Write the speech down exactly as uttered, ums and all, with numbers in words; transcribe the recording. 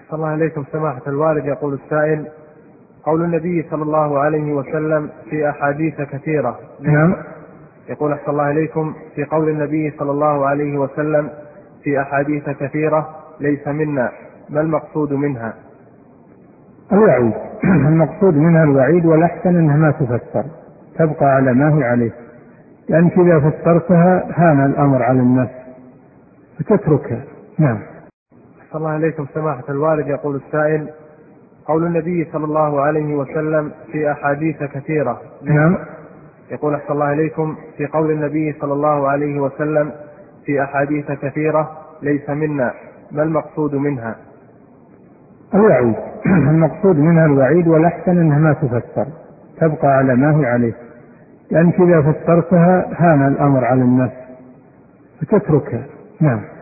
صلى الله عليكم سماحة الوالد. يقول السائل: قول النبي صلى الله عليه وسلم في أحاديث كثيرة. نعم. يقول أحسن الله عليكم: في قول النبي صلى الله عليه وسلم في أحاديث كثيرة ليس منا، ما المقصود منها؟ الوعيد. المقصود منها الوعيد، والأحسن أنها ما تفسر، تبقى على ما هي عليه، لأنك إذا فسرتها هان الأمر على الناس فتتركها. نعم. أحسن الله عليكم سماحة الوالد. يقول السائل: قول النبي صلى الله عليه وسلم في أحاديث كثيرة. نعم. يقول أحسن الله عليكم: في قول النبي صلى الله عليه وسلم في أحاديث كثيرة ليس منا، ما المقصود منها؟ الوعيد. المقصود منها الوعيد، والأحسن أنها ما تفسر، تبقى على ما هي عليه، لأنك إذا فسرتها هان الأمر على الناس فتتركها. نعم.